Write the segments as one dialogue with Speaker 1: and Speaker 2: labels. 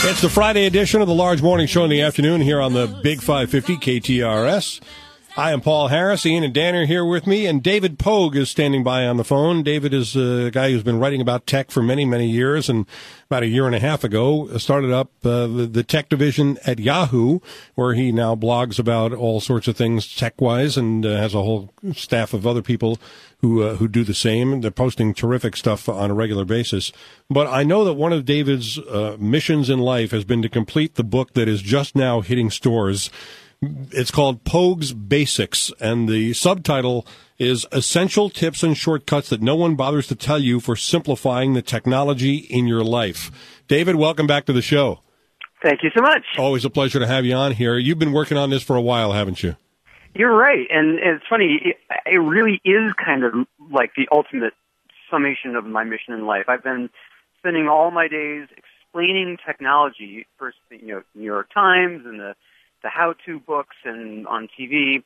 Speaker 1: It's the Friday edition of the Large Morning Show in the afternoon here on the Big 550 KTRS. I am Paul Harris. Ian and Dan are here with me, and David Pogue is standing by on the phone. David is a guy who's been writing about tech for many, many years, and about a year and a half ago started up the tech division at Yahoo, where he now blogs about all sorts of things tech-wise, and has a whole staff of other people who do the same. They're posting terrific stuff on a regular basis. But I know that one of David's missions in life has been to complete the book that is just now hitting stores. It's called Pogue's Basics, and the subtitle is Essential Tips and Shortcuts That No One Bothers to Tell You for Simplifying the Technology in Your Life. David, welcome back to the show.
Speaker 2: Thank you so much.
Speaker 1: Always a pleasure to have you on here. You've been working on this for a while, haven't you?
Speaker 2: You're right, and it's funny, it really is kind of like the ultimate summation of my mission in life. I've been spending all my days explaining technology, first, New York Times and the how-to books and on TV.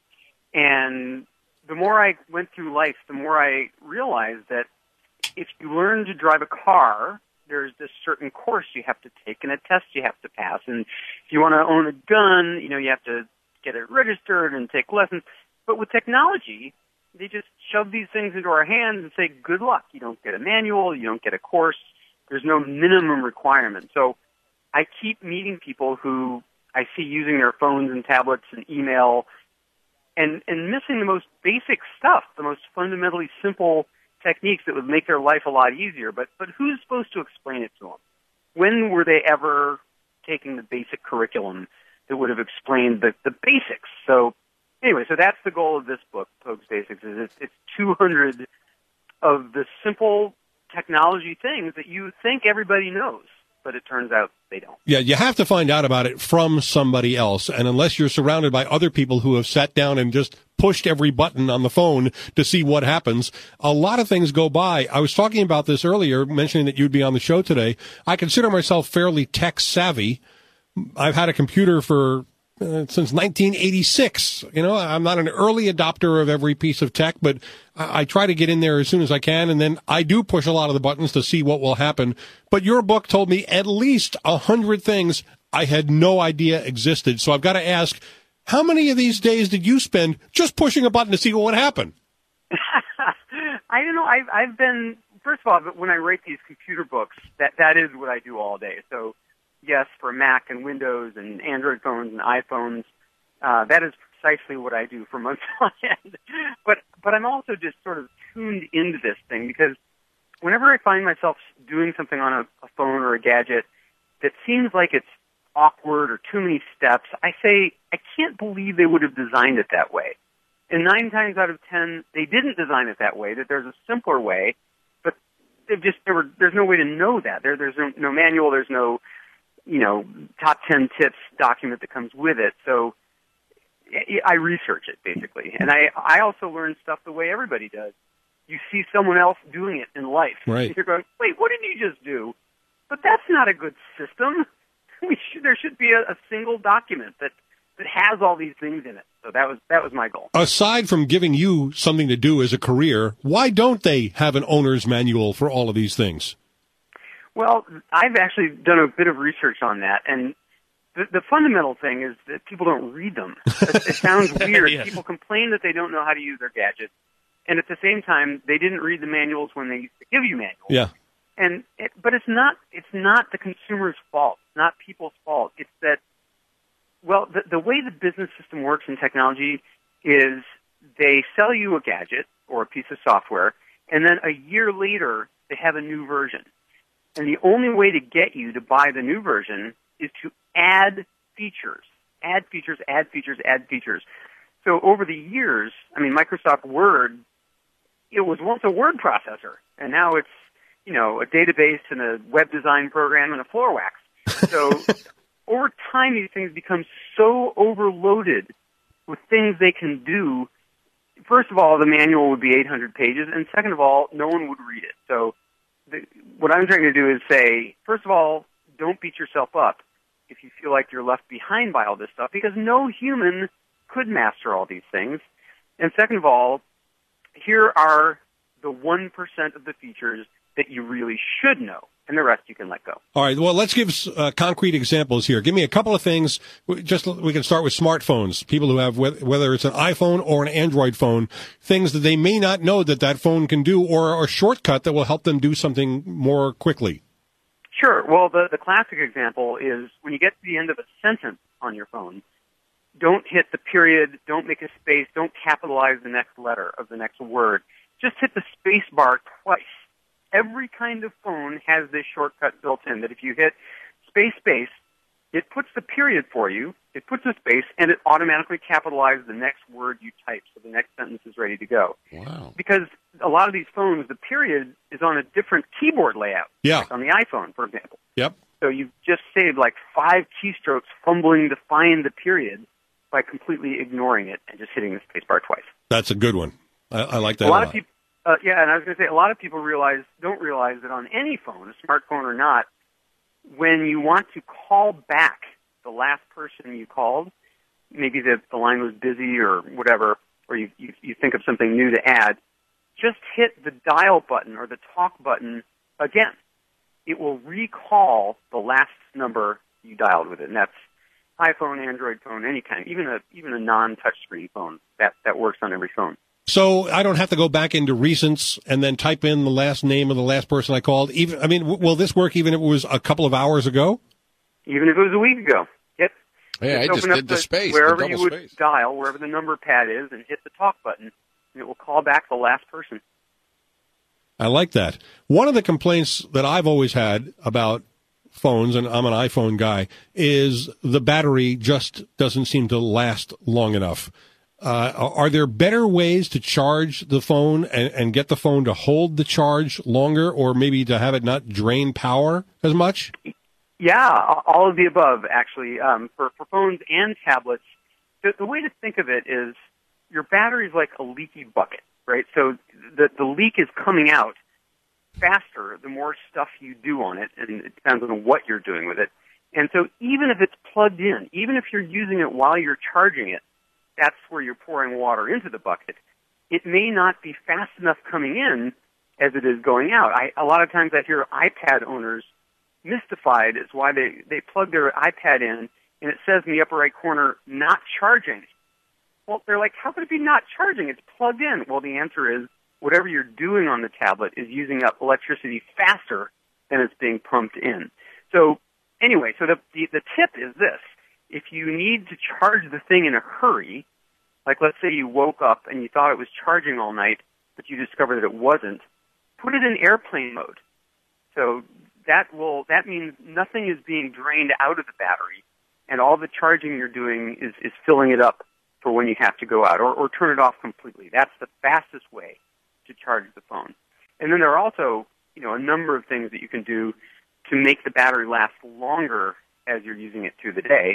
Speaker 2: And the more I went through life, the more I realized that if you learn to drive a car, there's this certain course you have to take and a test you have to pass. And if you want to own a gun, you have to get it registered and take lessons. But with technology, they just shove these things into our hands and say, good luck. You don't get a manual. You don't get a course. There's no minimum requirement. So I keep meeting people who I see using their phones and tablets and email and missing the most basic stuff, the most fundamentally simple techniques that would make their life a lot easier. But who's supposed to explain it to them? When were they ever taking the basic curriculum that would have explained the basics? So anyway, so that's the goal of this book, Pogue's Basics, is it's 200 of the simple technology things that you think everybody knows, but it turns out they don't.
Speaker 1: Yeah, you have to find out about it from somebody else. And unless you're surrounded by other people who have sat down and just pushed every button on the phone to see what happens, a lot of things go by. I was talking about this earlier, mentioning that you'd be on the show today. I consider myself fairly tech savvy. I've had a computer for since 1986. I'm not an early adopter of every piece of tech, but I try to get in there as soon as I can, and then I do push a lot of the buttons to see what will happen. But your book told me at least 100 things I had no idea existed. So I've got to ask, how many of these days did you spend just pushing a button to see what would happen?
Speaker 2: I don't know. I've been, first of all, when I write these computer books, that is what I do all day. So yes, for Mac and Windows and Android phones and iPhones, that is precisely what I do for months on end. But I'm also just sort of tuned into this thing because whenever I find myself doing something on a phone or a gadget that seems like it's awkward or too many steps, I say, I can't believe they would have designed it that way. And 9 times out of 10, they didn't design it that way, that there's a simpler way, but there's no way to know that. There's no manual, there's no top 10 tips document that comes with it. So I research it, basically. And I also learn stuff the way everybody does. You see someone else doing it in life.
Speaker 1: Right.
Speaker 2: You're going, wait, what did you just do? But that's not a good system. There should be a single document that has all these things in it. So that was my goal.
Speaker 1: Aside from giving you something to do as a career, why don't they have an owner's manual for all of these things?
Speaker 2: Well, I've actually done a bit of research on that, and the fundamental thing is that people don't read them. It sounds weird. Yes. People complain that they don't know how to use their gadgets, and at the same time, they didn't read the manuals when they used to give you manuals.
Speaker 1: Yeah.
Speaker 2: But it's not the consumer's fault. It's not people's fault. It's that, well, the way the business system works in technology is they sell you a gadget or a piece of software, and then a year later, they have a new version. And the only way to get you to buy the new version is to add features. Add features, add features, add features. So over the years, Microsoft Word, it was once a word processor, and now it's, a database and a web design program and a floor wax. So over time, these things become so overloaded with things they can do. First of all, the manual would be 800 pages, and second of all, no one would read it. So what I'm trying to do is say, first of all, don't beat yourself up if you feel like you're left behind by all this stuff, because no human could master all these things. And second of all, here are the 1% of the features that you really should know, and the rest you can let go.
Speaker 1: All right. Well, let's give concrete examples here. Give me a couple of things. We can start with smartphones. People who have, whether it's an iPhone or an Android phone, things that they may not know that phone can do, or a shortcut that will help them do something more quickly.
Speaker 2: Sure. Well, the classic example is when you get to the end of a sentence on your phone, don't hit the period, don't make a space, don't capitalize the next letter of the next word. Just hit the space bar twice. Every kind of phone has this shortcut built in that if you hit space, space, it puts the period for you, it puts a space, and it automatically capitalizes the next word you type, so the next sentence is ready to go.
Speaker 1: Wow.
Speaker 2: Because a lot of these phones, the period is on a different keyboard layout.
Speaker 1: Yeah.
Speaker 2: Like on the iPhone, for example.
Speaker 1: Yep.
Speaker 2: So you've just saved like 5 keystrokes fumbling to find the period by completely ignoring it and just hitting the space bar twice.
Speaker 1: That's a good one. I like that
Speaker 2: a lot. Of people, and I was going to say, a lot of people don't realize that on any phone, a smartphone or not, when you want to call back the last person you called, maybe the line was busy or whatever, or you think of something new to add, just hit the dial button or the talk button again. It will recall the last number you dialed with it, and that's iPhone, Android phone, any kind, even a non-touchscreen phone. That works on every phone.
Speaker 1: So I don't have to go back into recents and then type in the last name of the last person I called. Will this work even if it was a couple of hours ago?
Speaker 2: Even if it was a week ago. Yep.
Speaker 3: Yeah, I just did the space.
Speaker 2: Wherever you would dial, wherever the number pad is, and hit the talk button, and it will call back the last person.
Speaker 1: I like that. One of the complaints that I've always had about phones, and I'm an iPhone guy, is the battery just doesn't seem to last long enough. Are there better ways to charge the phone and get the phone to hold the charge longer, or maybe to have it not drain power as much?
Speaker 2: Yeah, all of the above, actually. For phones and tablets, the way to think of it is your battery is like a leaky bucket, right? So the leak is coming out faster the more stuff you do on it, and it depends on what you're doing with it. And so even if it's plugged in, even if you're using it while you're charging it, that's where you're pouring water into the bucket, it may not be fast enough coming in as it is going out. A lot of times I hear iPad owners mystified as why they plug their iPad in, and it says in the upper right corner, not charging. Well, they're like, how could it be not charging? It's plugged in. Well, the answer is whatever you're doing on the tablet is using up electricity faster than it's being pumped in. So anyway, so the tip is this. If you need to charge the thing in a hurry, like let's say you woke up and you thought it was charging all night, but you discovered that it wasn't, put it in airplane mode. So that means nothing is being drained out of the battery, and all the charging you're doing is filling it up for when you have to go out, or turn it off completely. That's the fastest way to charge the phone. And then there are also, a number of things that you can do to make the battery last longer as you're using it through the day.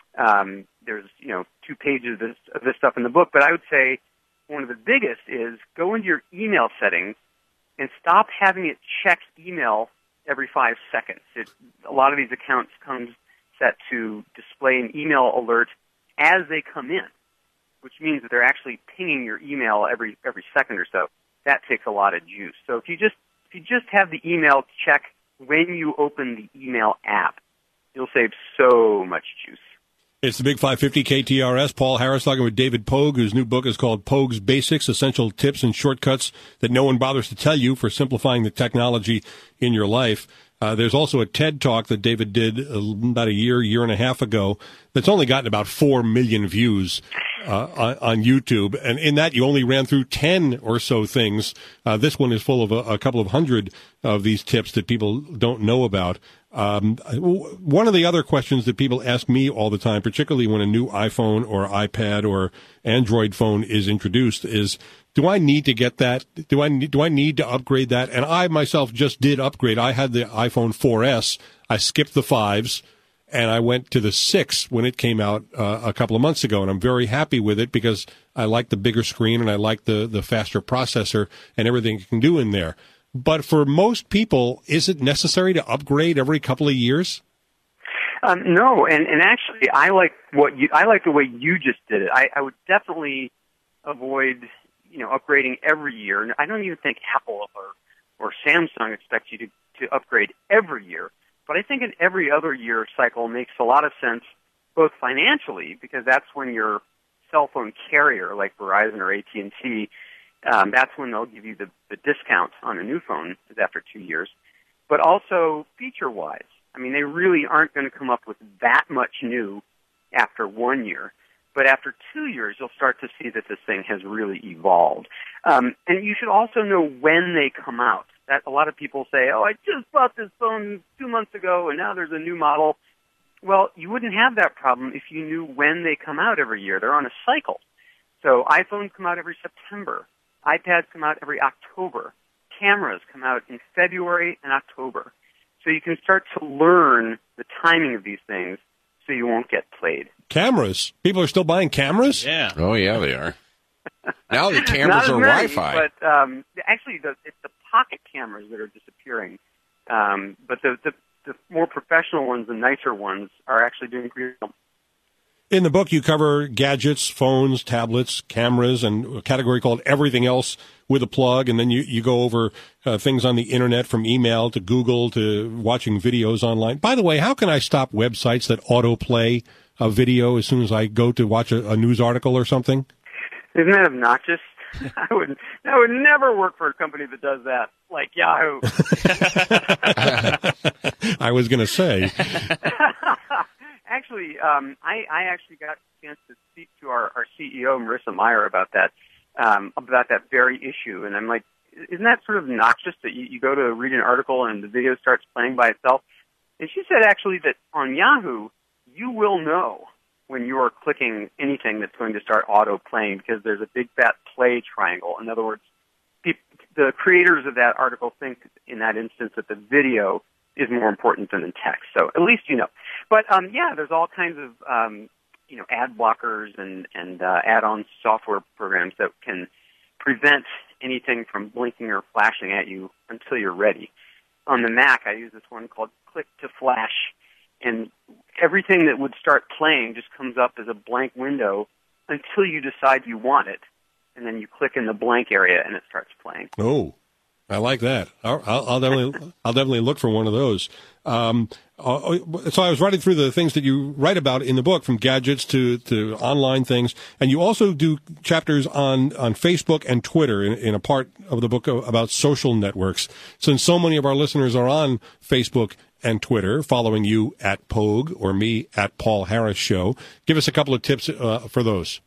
Speaker 2: There's, 2 pages of this stuff in the book, but I would say one of the biggest is go into your email settings and stop having it check email every 5 seconds. A lot of these accounts come set to display an email alert as they come in, which means that they're actually pinging your email every second or so. That takes a lot of juice. So if you just have the email check when you open the email app, you'll save so much juice.
Speaker 1: It's the Big 550 KTRS. Paul Harris talking with David Pogue, whose new book is called Pogue's Basics, Essential Tips and Shortcuts That No One Bothers to Tell You for Simplifying the Technology in Your Life. There's also a TED Talk that David did about a year and a half ago that's only gotten about 4 million views on YouTube. And in that, you only ran through 10 or so things. This one is full of a couple of hundred of these tips that people don't know about. One of the other questions that people ask me all the time, particularly when a new iPhone or iPad or Android phone is introduced, is, do I need to get that? Do I need to upgrade that? And I myself just did upgrade. I had the iPhone 4S. I skipped the 5s, and I went to the 6 when it came out a couple of months ago, and I'm very happy with it because I like the bigger screen and I like the faster processor and everything it can do in there. But for most people, is it necessary to upgrade every couple of years?
Speaker 2: No, and actually, I like the way you just did it. I would definitely avoid, upgrading every year. And I don't even think Apple or Samsung expect you to upgrade every year. But I think an every other year cycle makes a lot of sense, both financially, because that's when your cell phone carrier, like Verizon or AT&T, that's when they'll give you the discount on a new phone after 2 years. But also feature-wise. I mean, they really aren't going to come up with that much new after 1 year. But after 2 years, you'll start to see that this thing has really evolved. And you should also know when they come out. That a lot of people say, I just bought this phone 2 months ago, and now there's a new model. Well, you wouldn't have that problem if you knew when they come out every year. They're on a cycle. So iPhones come out every September. iPads come out every October. Cameras come out in February and October. So you can start to learn the timing of these things so you won't get played.
Speaker 1: Cameras? People are still buying cameras?
Speaker 3: Yeah. Oh, yeah, they are. Now the cameras are Wi-Fi.
Speaker 2: But actually, it's the pocket cameras that are disappearing. But the more professional ones, the nicer ones, are actually doing pretty well.
Speaker 1: In the book, you cover gadgets, phones, tablets, cameras, and a category called everything else with a plug. And then you go over things on the Internet, from email to Google to watching videos online. By the way, how can I stop websites that autoplay a video as soon as I go to watch a news article or something?
Speaker 2: Isn't that obnoxious? That would never work for a company that does that, like Yahoo.
Speaker 1: I was going to say.
Speaker 2: Actually, I actually got a chance to speak to our CEO, Marissa Meyer, about that very issue. And I'm like, isn't that sort of obnoxious that you go to read an article and the video starts playing by itself? And she said actually that on Yahoo, you will know when you are clicking anything that's going to start auto-playing because there's a big fat play triangle. In other words, the creators of that article think in that instance that the video is more important than the text. So at least you know. But there's all kinds of ad blockers and add-on software programs that can prevent anything from blinking or flashing at you until you're ready. On the Mac, I use this one called Click to Flash, and everything that would start playing just comes up as a blank window until you decide you want it, and then you click in the blank area and it starts playing.
Speaker 1: Oh, I like that. I'll definitely look for one of those. So I was writing through the things that you write about in the book, from gadgets to online things, and you also do chapters on Facebook and Twitter in a part of the book about social networks. Since so many of our listeners are on Facebook and Twitter, following you at Pogue or me at Paul Harris Show, give us a couple of tips for those.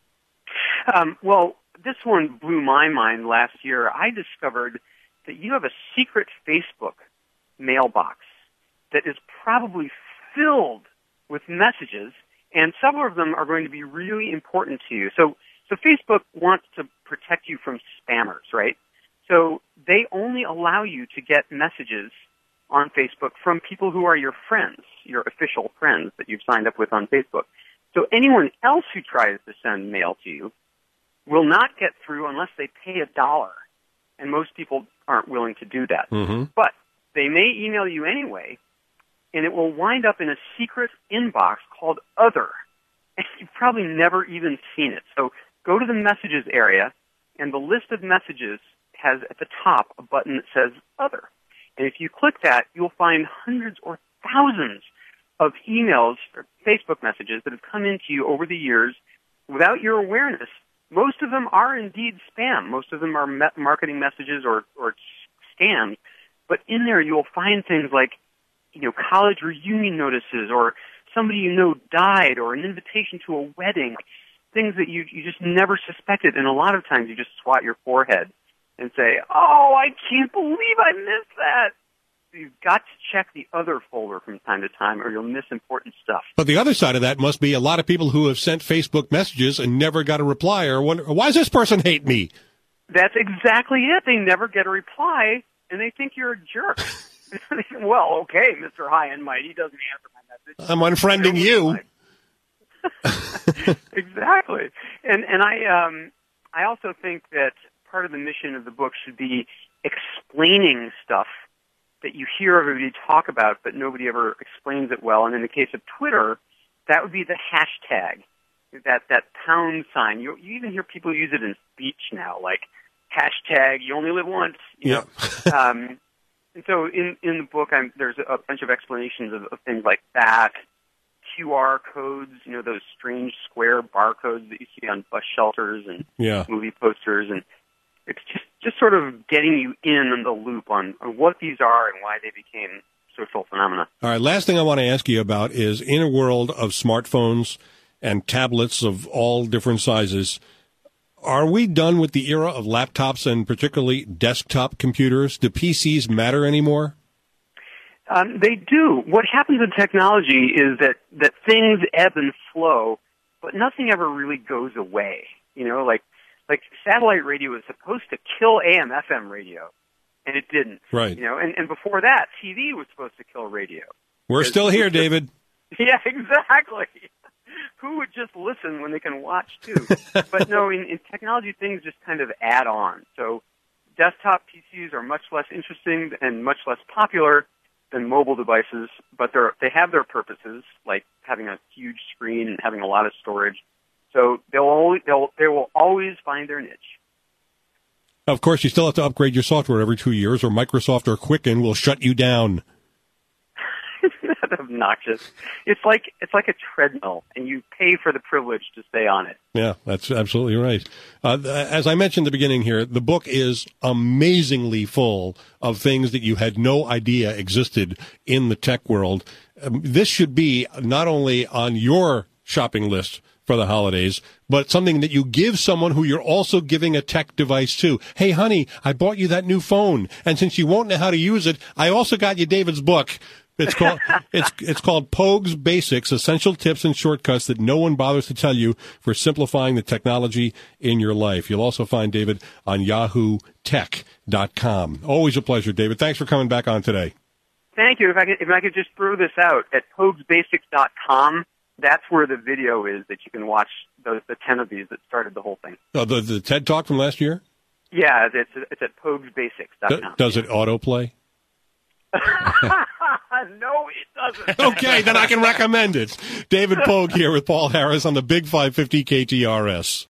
Speaker 2: Well, this one blew my mind last year. I discovered that you have a secret Facebook mailbox that is probably filled with messages, and several of them are going to be really important to you. So Facebook wants to protect you from spammers, right? So they only allow you to get messages on Facebook from people who are your friends, your official friends that you've signed up with on Facebook. So anyone else who tries to send mail to you will not get through unless they pay $1. And most people aren't willing to do that.
Speaker 1: Mm-hmm.
Speaker 2: But they may email you anyway, and it will wind up in a secret inbox called Other. And you've probably never even seen it. So go to the messages area, and the list of messages has at the top a button that says Other. And if you click that, you'll find hundreds or thousands of emails or Facebook messages that have come into you over the years without your awareness. Most of them are indeed spam. Most of them are marketing messages or scams. But in there, you'll find things like, college reunion notices, or somebody you know died, or an invitation to a wedding, things that you just never suspected. And a lot of times you just swat your forehead and say, oh, I can't believe I missed that. You've got to check the Other folder from time to time, or you'll miss important stuff.
Speaker 1: But the other side of that must be a lot of people who have sent Facebook messages and never got a reply, or wonder, why does this person hate me?
Speaker 2: That's exactly it. They never get a reply, and they think you're a jerk. Well, okay, Mr. High and Mighty doesn't answer my message.
Speaker 1: I'm unfriending you.
Speaker 2: Exactly. And I also think that part of the mission of the book should be explaining stuff that you hear everybody talk about, but nobody ever explains it well. And in the case of Twitter, that would be the hashtag. that pound sign. You even hear people use it in speech now, like hashtag you only live once. You know? And so in the book, there's a bunch of explanations of things like that, QR codes, you know, those strange square barcodes that you see on bus shelters and movie posters, and it's just sort of getting you in the loop on what these are and why they became social phenomena.
Speaker 1: All right, last thing I want to ask you about is, in a world of smartphones and tablets of all different sizes, are we done with the era of laptops and particularly desktop computers? Do PCs matter anymore?
Speaker 2: They do. What happens in technology is that things ebb and flow, but nothing ever really goes away. You know, like satellite radio was supposed to kill AM/FM radio, and it didn't.
Speaker 1: Right.
Speaker 2: You know, and before that, TV was supposed to kill radio.
Speaker 1: We're still here, David.
Speaker 2: Yeah, exactly. Who would just listen when they can watch too? But no, in technology, things just kind of add on. So desktop PCs are much less interesting and much less popular than mobile devices, but they have their purposes, like having a huge screen and having a lot of storage. So they will always find their niche.
Speaker 1: Of course, you still have to upgrade your software every 2 years, or Microsoft or Quicken will shut you down.
Speaker 2: Isn't that obnoxious? It's like a treadmill, and you pay for the privilege to stay on it.
Speaker 1: Yeah, that's absolutely right. As I mentioned at the beginning here, the book is amazingly full of things that you had no idea existed in the tech world. This should be not only on your shopping list for the holidays, but something that you give someone who you're also giving a tech device to. Hey, honey, I bought you that new phone, and since you won't know how to use it, I also got you David's book. It's called Pogue's Basics, Essential Tips and Shortcuts That No One Bothers to Tell You for Simplifying the Technology in Your Life. You'll also find David on YahooTech.com. Always a pleasure, David. Thanks for coming back on today.
Speaker 2: Thank you. If I could just throw this out, at PoguesBasics.com, that's where the video is that you can watch the 10 of these that started the whole thing.
Speaker 1: Oh, the TED Talk from last year?
Speaker 2: Yeah, it's at PoguesBasics.com.
Speaker 1: Does it autoplay?
Speaker 2: No, it doesn't.
Speaker 1: Okay, then I can recommend it. David Pogue here with Paul Harris on the Big 550 KTRS.